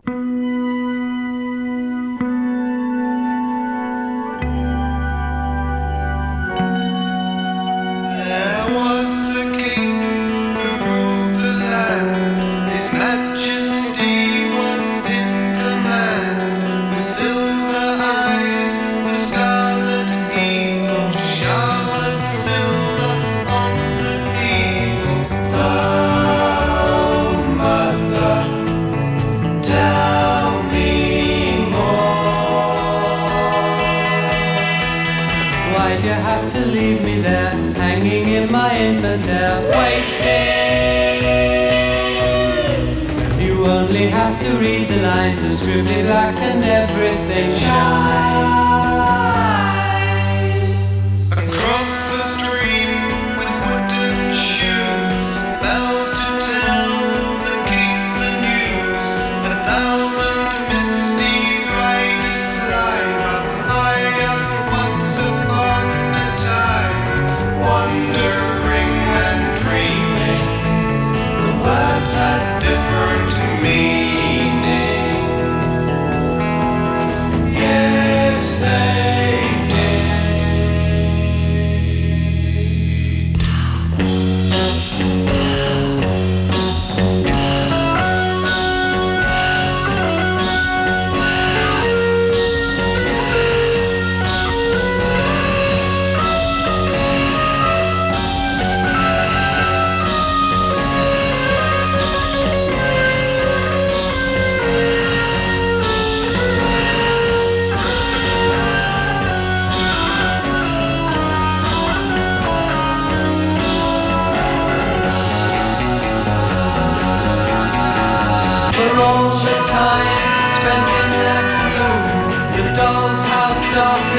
There was a king who ruled the land. His majesty was in command. With silver eyes, the scarlet eagle showered silver on the people. Oh, mother, tell me more. Why'd you have to leave me there, hanging in my infantile, waiting? You only have to read the lines, are scribbly black and everything shines. Across the stream with wooden shoes, bells to tell the king the news. 1,000 misty riders climb up higher once upon a time, wandering and dreaming. The words had different meaning. Yes, they did. For all the time spent in that room, the doll's house dark